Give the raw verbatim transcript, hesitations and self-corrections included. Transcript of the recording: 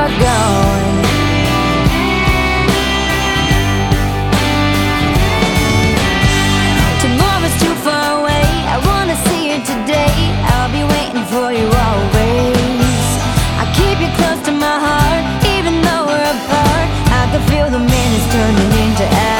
you're gone. Tomorrow's too far away, I wanna see you today. I'll be waiting for you always. I keep you close to my heart, even though we're apart. I can feel the minutes turning into hours.